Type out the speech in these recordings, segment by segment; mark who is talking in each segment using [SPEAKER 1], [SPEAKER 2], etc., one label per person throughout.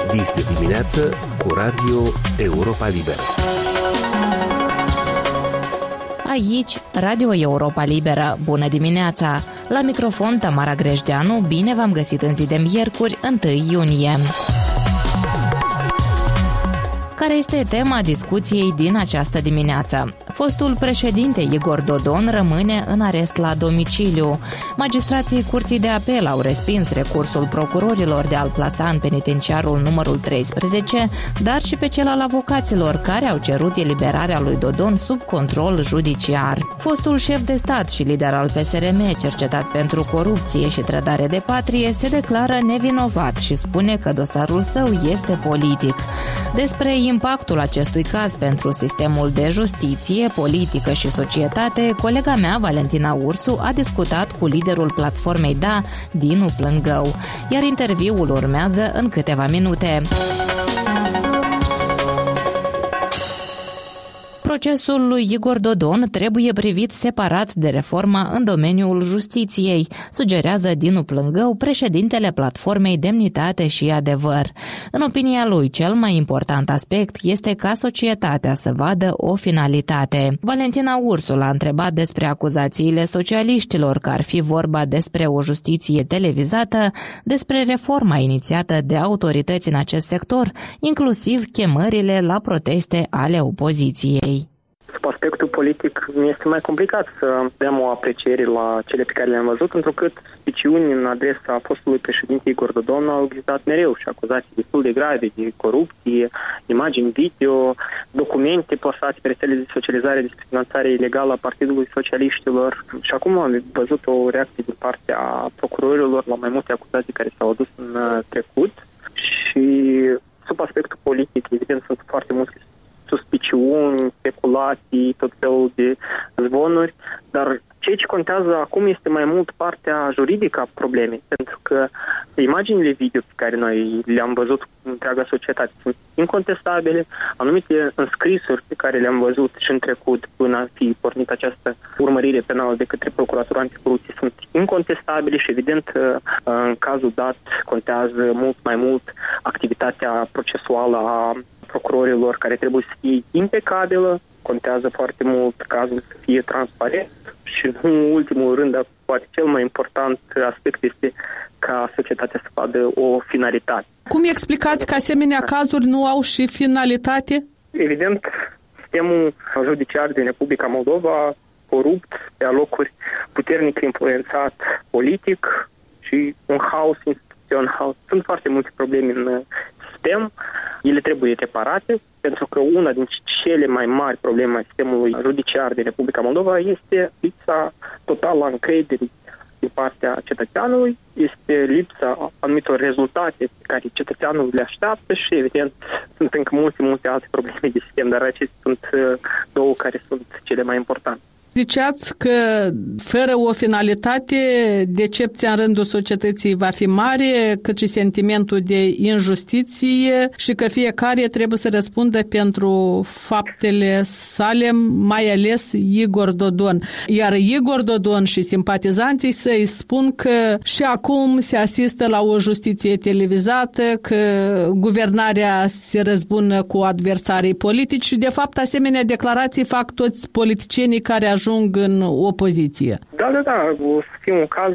[SPEAKER 1] Dis de dimineață cu Radio Europa Liberă.
[SPEAKER 2] Aici, Radio Europa Liberă. Bună dimineața! La microfon Tamara Grejdeanu, bine v-am găsit în zi de miercuri, 1 iunie. Care este tema discuției din această dimineață? Fostul președinte Igor Dodon rămâne în arest la domiciliu. Magistrații Curții de Apel au respins recursul procurorilor de a-l plasa în penitenciarul numărul 13, dar și pe cel al avocaților care au cerut eliberarea lui Dodon sub control judiciar. Fostul șef de stat și lider al PSRM, cercetat pentru corupție și trădare de patrie, se declară nevinovat și spune că dosarul său este politic. Despre impactul acestui caz pentru sistemul de justiție, politică și societate, colega mea, Valentina Ursu, a discutat cu liderul platformei DA, Dinu Plângău, iar interviul urmează în câteva minute. Procesul lui Igor Dodon trebuie privit separat de reforma în domeniul justiției, sugerează Dinu Plângău, președintele platformei Demnitate și Adevăr. În opinia lui, cel mai important aspect este ca societatea să vadă o finalitate. Valentina Ursu l-a întrebat despre acuzațiile socialiștilor că ar fi vorba despre o justiție televizată, despre reforma inițiată de autorități în acest sector, inclusiv chemările la proteste ale opoziției.
[SPEAKER 3] Sub aspectul politic este mai complicat să dăm o apreciere la cele pe care le-am văzut, întrucât suspiciuni în adresa fostului președinte Igor Dodon au existat mereu și acuzații destul de grave de corupție, imagini video, documente plasate pe rețele de socializare despre finanțare ilegală a Partidului Socialiștilor. Și acum am văzut o reacție din partea procurorilor la mai multe acuzații care s-au adus în trecut și sub aspectul politic, evident, sunt foarte multe suspiciuni, speculații, tot felul de zvonuri, dar ceea ce contează acum este mai mult partea juridică a problemei, pentru că imaginile video pe care noi le-am văzut în întreaga societate sunt incontestabile, anumite înscrisuri pe care le-am văzut și în trecut până a fi pornit această urmărire penală de către Procuratura Anticorupție sunt incontestabile și evident în cazul dat contează mult mai mult activitatea procesuală a procurorilor care trebuie să fie impecabilă, contează foarte mult cazul să fie transparent și în ultimul rând, dar poate cel mai important aspect este ca societatea să vadă o finalitate.
[SPEAKER 4] Cum explicați că asemenea cazuri nu au și finalitate?
[SPEAKER 3] Evident, sistemul judiciar din Republica Moldova corupt, pe alocuri puternic influențat politic și un haos instituțional. Sunt foarte multe probleme în sistem, ele trebuie reparate, pentru că una din cele mai mari probleme a sistemului judiciar din Republica Moldova este lipsa totală a încrederii din partea cetățeanului, este lipsa anumitor rezultate pe care cetățeanul le așteaptă și, evident, sunt încă multe alte probleme de sistem, dar acestea sunt două care sunt cele mai importante.
[SPEAKER 4] Ziceați că fără o finalitate, decepția în rândul societății va fi mare, cât și sentimentul de injustiție și că fiecare trebuie să răspundă pentru faptele sale, mai ales Igor Dodon. Iar Igor Dodon și simpatizanții săi spun că și acum se asistă la o justiție televizată, că guvernarea se răzbună cu adversarii politici și, de fapt, asemenea declarații fac toți politicienii care ajung în opoziție.
[SPEAKER 3] Da. O să fie un caz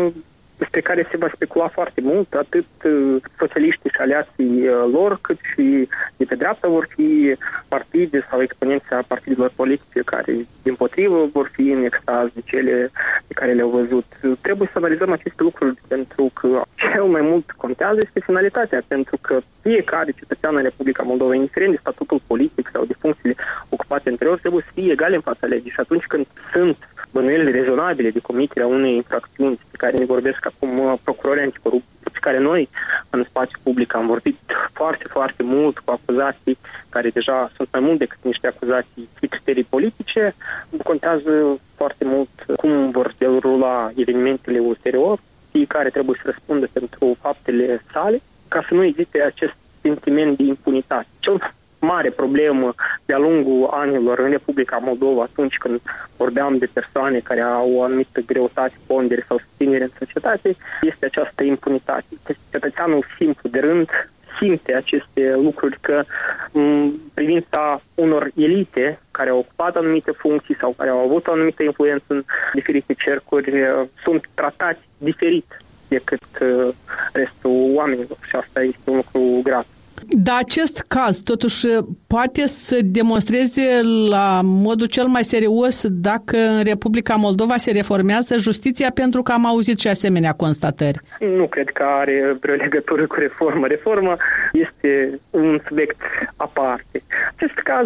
[SPEAKER 3] despre care se va specula foarte mult, atât socialiștii și aliații lor, cât și de pe dreapta vor fi partide sau exponenții a partidelor politice care, dimpotrivă, vor fi în extaz de cele pe care le-au văzut. Trebuie să analizăm aceste lucruri, pentru că cel mai mult contează este finalitatea, pentru că fiecare cetățean în Republica Moldova, indiferent de statutul politic sau de funcțiile ocupate anterior, trebuie să fie egal în fața legii. Și atunci când sunt bănuieli rezonabile de comiterea unei infracțiuni pe care ne vorbesc acum procurorii anticorupție, pe care noi în spațiu public am vorbit foarte mult cu acuzații care deja sunt mai mult decât niște acuzații de criterii politice, contează foarte mult cum vor derula evenimentele ulterior, fiecare trebuie să răspundă pentru faptele sale, ca să nu existe acest sentiment de impunitate. Cel mare problemă de-a lungul anilor în Republica Moldova, atunci când vorbeam de persoane care au o anumită greutate, pondere sau susținere în societate, este această impunitate. Cetățeanul simplu de rând simte aceste lucruri, că în privința unor elite care au ocupat anumite funcții sau care au avut o anumită influență în diferite cercuri, sunt tratați diferit decât restul oamenilor și asta este un lucru grav.
[SPEAKER 4] Dar acest caz, totuși, poate să demonstreze la modul cel mai serios dacă în Republica Moldova se reformează justiția, pentru că am auzit și asemenea constatări.
[SPEAKER 3] Nu cred că are vreo legătură cu reformă. Reforma este un subiect aparte. Acest caz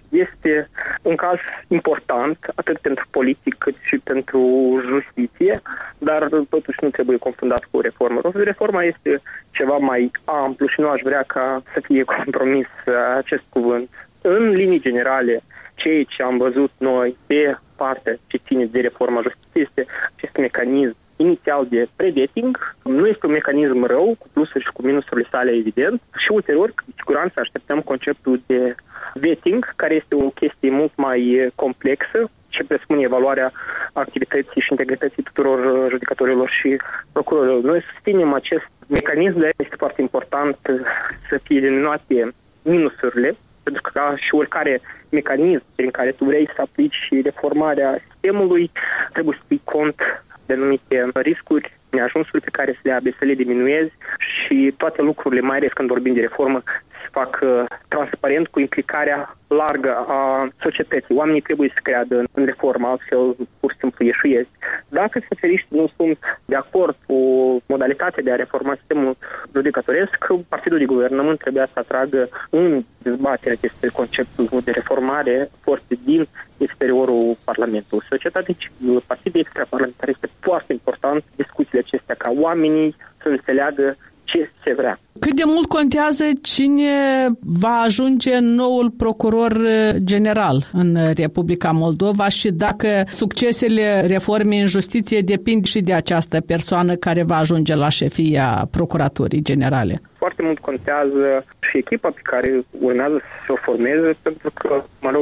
[SPEAKER 3] este un caz important, atât pentru politic cât și pentru justiție, dar totuși nu trebuie confundat cu reformă. Reforma este ceva mai amplu și nu aș vrea ca să fie compromis acest cuvânt. În linii generale, ceea ce am văzut noi pe partea ce ține de reforma justiției este acest mecanism inițial de pre-vetting. Nu este un mecanism rău, cu plusuri și cu minusurile sale, evident, și ulterior, cu siguranță, așteptăm conceptul de vetting, care este o chestie mult mai complexă, ce presupune evaluarea activității și integrității tuturor judecătorilor și procurorilor. Noi susținem acest mecanism, dar este foarte important să fie eliminate minusurile, pentru că ca și oricare mecanism prin care tu vrei să aplici reformarea sistemului, trebuie să ții cont de anumite riscuri, neajunsuri pe care să le diminuezi și toate lucrurile, mai ales când vorbim de reformă, se fac transparent cu implicarea largă a societății. Oamenii trebuie să creadă în reformă, altfel pur și simplu ieșuiesc. Dacă specialiștii nu sunt de acord cu modalitatea de a reforma sistemul judecătoresc, partidul de guvernământ trebuia să atragă în dezbatere despre conceptul de reformare forțe din exteriorul Parlamentului. Societatea civilă, partidul extraparlamentar, este foarte important discuțiile acestea ca oamenii să înțeleagă ce se vrea.
[SPEAKER 4] Cât de mult contează cine va ajunge noul procuror general în Republica Moldova și dacă succesele reformei în justiție depind și de această persoană care va ajunge la șefia Procuraturii Generale?
[SPEAKER 3] Foarte mult contează și echipa pe care urmează să o formeze, pentru că,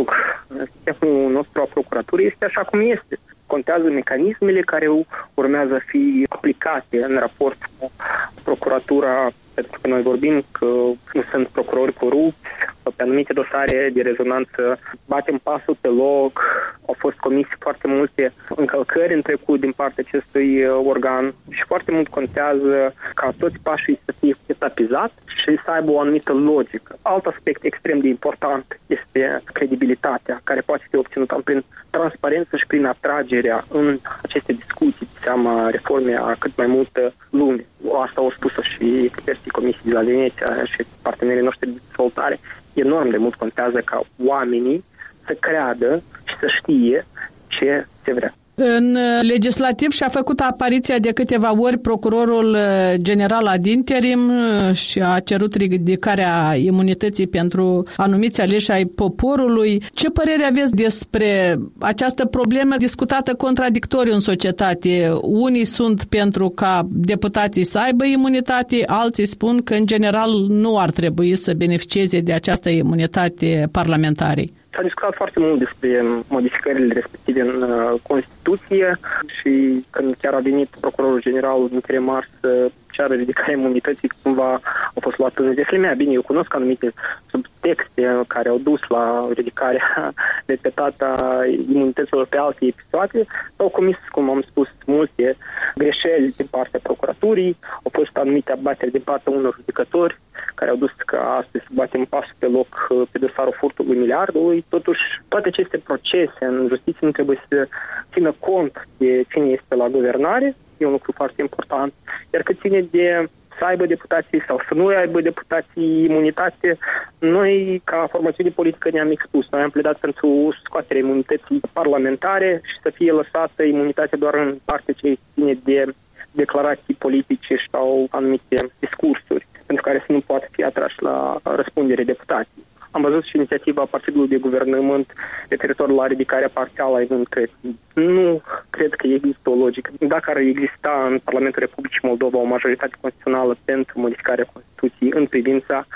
[SPEAKER 3] sistemul nostru a procuraturii este așa cum este. Contează mecanismele care urmează să fie aplicate în raport cu procuratura, pentru că noi vorbim că nu sunt procurori corupți, pe anumite dosare de rezonanță batem pasul pe loc, au fost comise foarte multe încălcări în trecut din partea acestui organ și foarte mult contează ca toți pașii să fie etapizați și să aibă o anumită logică. Alt aspect extrem de important este credibilitatea, care poate fi obținută prin transparență și prin atragerea în aceste discuții de seama reformei a cât mai multă lume. Asta au spus și experții Comisiei de la Veneția și partenerii noștri de dezvoltare. Enorm de mult contează ca oamenii să creadă și să știe ce se vrea.
[SPEAKER 4] În legislativ și-a făcut apariția de câteva ori procurorul general ad interim și a cerut ridicarea imunității pentru anumiți aleși ai poporului. Ce părere aveți despre această problemă discutată contradictoriu în societate? Unii sunt pentru ca deputații să aibă imunitate, alții spun că în general nu ar trebui să beneficieze de această imunitate parlamentarii.
[SPEAKER 3] S-a discutat foarte mult despre modificările respective în Constituție și când chiar a venit procurorul general interimar să ceară ridicarea imunității, cumva au fost luate în deflemea. Bine, eu cunosc anumite subtexte care au dus la ridicarea repetată a imunităților pe alte episoade. S-au comis, cum am spus, multe greșeli din partea procuraturii, au fost anumite abateri din partea unor judecători care au dus ca astăzi să batem pasul pe loc pe dosarul furtului miliardului. Totuși, toate aceste procese în justiție nu trebuie să țină cont de cine este la guvernare, e un lucru foarte important, iar cât ține de să aibă deputații sau să nu aibă deputații imunitate, noi, ca formațiune politică, ne-am expus. Noi am pledat pentru scoaterea imunității parlamentare și să fie lăsată imunitatea doar în parte ce ține de declarații politice sau anumite discursuri, pentru care să nu poată fi atrași la răspundere deputații. Am văzut și inițiativa Partidului de Guvernământ referitor la ridicarea parțială a imunității. Nu cred că există o logică. Dacă ar exista în Parlamentul Republicii Moldova o majoritate constituțională pentru modificarea Constituției în privința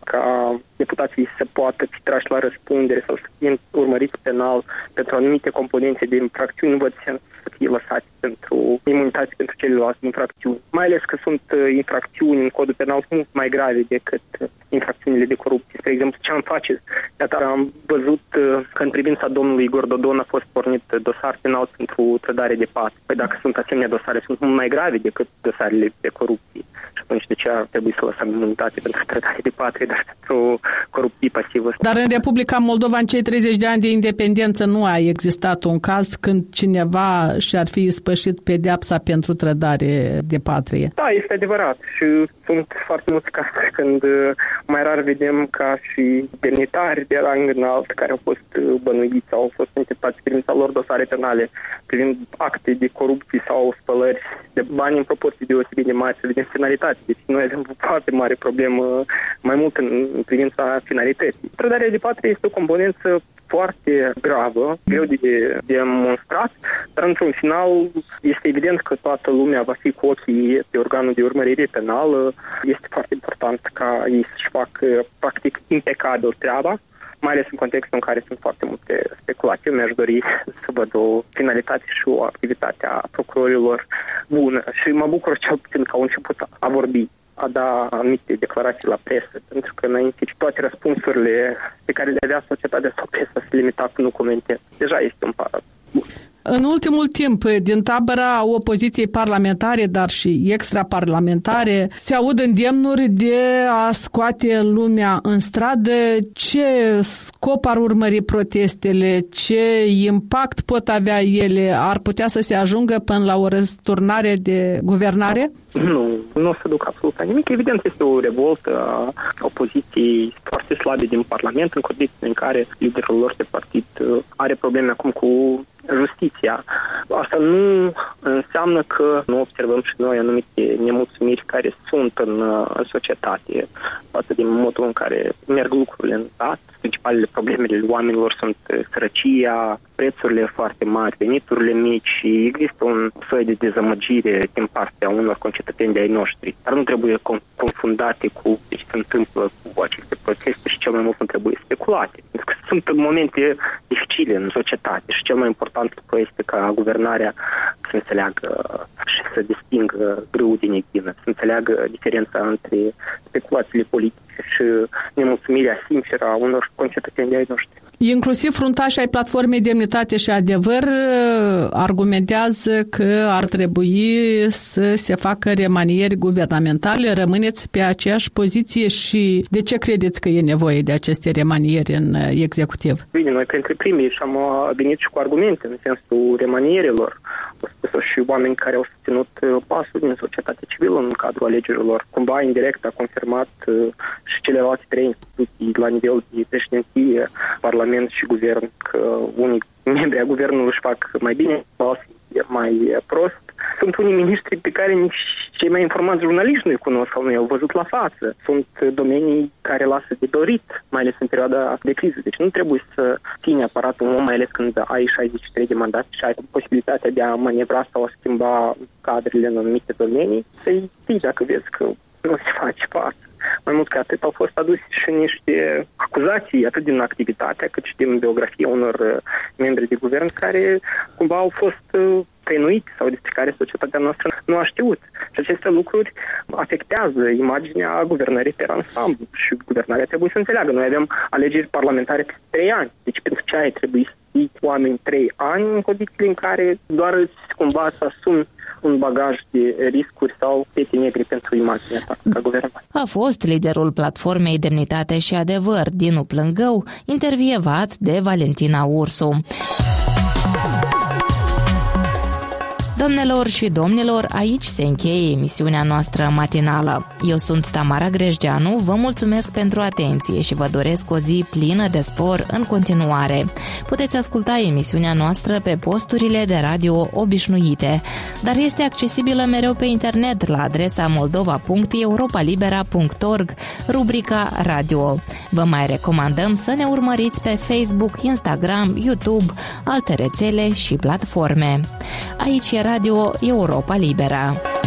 [SPEAKER 3] ca deputații să poată fi trași la răspundere sau să fie urmăriți penal pentru anumite componente de infracțiuni, nu văd sens să fie lăsați pentru imunitate pentru celelalte infracțiuni. Mai ales că sunt infracțiuni în codul penal mult mai grave decât infracțiunile de corupție. Spre exemplu, ce am face? Iată, am văzut că în privința domnului Igor Dodon a fost pornit dosar penal pentru trădare de patru. Păi dacă sunt asemenea dosare, sunt mult mai grave decât dosarele de corupție. Și atunci de ce ar trebui să lăsăm imunitate pentru trădare de patru, dar pentru corupție pasivă?
[SPEAKER 4] Dar în Republica Moldova, în cei 30 de ani de independență, nu a existat un caz când cineva și-ar fi ispășit pedeapsa pentru trădare de patrie.
[SPEAKER 3] Da, este adevărat. Și sunt foarte mulți cazuri când mai rar vedem ca și demnitari de rang înalt care au fost bănuiți sau au fost intentați privința lor dosare penale privind acte de corupție sau spălări de bani în proporții deosebit de mari, să vedem finalitate. Deci noi avem o foarte mare problemă, mai mult în privința finalității. Trădarea de patrie este o componență foarte gravă, greu de demonstrat, dar într-un final este evident că toată lumea va fi cu ochii pe organul de urmărire penală. Este foarte important ca ei să-și facă practic impecabil treaba, mai ales în contextul în care sunt foarte multe speculații. Eu mi-aș dori să văd o finalitate și o activitate a procurorilor bună și mă bucur cel puțin că au început a vorbi, a da anumite declarații la presă, pentru că înainte toate răspunsurile pe care le avea societatea sau presa se limita cu nu comente. Deja este un pas bun.
[SPEAKER 4] În ultimul timp, din tabăra opoziției parlamentare, dar și extraparlamentare, se aud îndemnuri de a scoate lumea în stradă. Ce scop ar urmări protestele? Ce impact pot avea ele? Ar putea să se ajungă până la o răsturnare de guvernare?
[SPEAKER 3] Nu o să duc absolut la nimic. Evident, este o revoltă a opoziției foarte slabe din Parlament, în condiții în care liderul lor de partid are probleme acum cu justiția. Asta nu înseamnă că nu observăm și noi anumite nemulțumiri care sunt în societate față de modul în care merg lucrurile în stat. Principalele problemele oamenilor sunt sărăcia, prețurile foarte mari, veniturile mici și există un soi de dezamăgire din partea unor concetățeni de ai noștri. Dar nu trebuie confundate cu ce se întâmplă cu aceste proteste și cel mai mult nu trebuie speculate. Pentru că sunt momente dificile în societate și cel mai important lucru este ca guvernarea să înțeleagă și să distingă grâul din echină, să înțeleagă diferența între speculațiile politice și nemulțumirea sinceră a unor concetățeni de ai noștri.
[SPEAKER 4] Inclusiv fruntașii ai platformei Demnitate și Adevăr argumentează că ar trebui să se facă remanieri guvernamentale. Rămâneți pe aceeași poziție și de ce credeți că e nevoie de aceste remanieri în executiv?
[SPEAKER 3] Bine, noi printre primii și am venit și cu argumente în sensul remanierilor. Au spus și oameni care au susținut pasul din societatea civilă în cadrul alegerilor. Cumva indirect a confirmat și celelalte trei instituții la nivel de președinție, Parlament și Guvern, că unii membri ai Guvernului își fac mai bine, alții mai prost. Sunt unii miniștri pe care nici cei mai informați jurnaliști nu-i cunosc sau nu i-au văzut la față. Sunt domenii care lasă de dorit, mai ales în perioada de criză. Deci nu trebuie să ține aparatul un om, mai ales când ai 63 de mandate și ai posibilitatea de a manevra sau a schimba cadrele în anumite domenii, să-i ții dacă vezi că nu se face față. Mai mult ca atât, au fost aduse și niște acuzații atât din activitatea cât și din biografia unor membri de guvern care cumva au fost tăinuiți sau despre care societatea noastră nu a știut. Și aceste lucruri afectează imaginea guvernării pe ansamblu și guvernarea trebuie să înțeleagă. Noi avem alegeri parlamentare pe 3 ani. Deci pentru ce ai trebuit să fii oameni 3 ani în condițiile în care doar îți cumva să asumi un bagaj de riscuri sau pete negre pentru imaginea ta ca guvernare.
[SPEAKER 2] A fost liderul platformei Demnitate și Adevăr, Dinu Plângău, intervievat de Valentina Ursu. Doamnelor și domnilor, aici se încheie emisiunea noastră matinală. Eu sunt Tamara Grejdeanu, vă mulțumesc pentru atenție și vă doresc o zi plină de spor în continuare. Puteți asculta emisiunea noastră pe posturile de radio obișnuite, dar este accesibilă mereu pe internet la adresa moldova.europalibera.org, rubrica Radio. Vă mai recomandăm să ne urmăriți pe Facebook, Instagram, YouTube, alte rețele și platforme. Aici e Radio Europa Libera.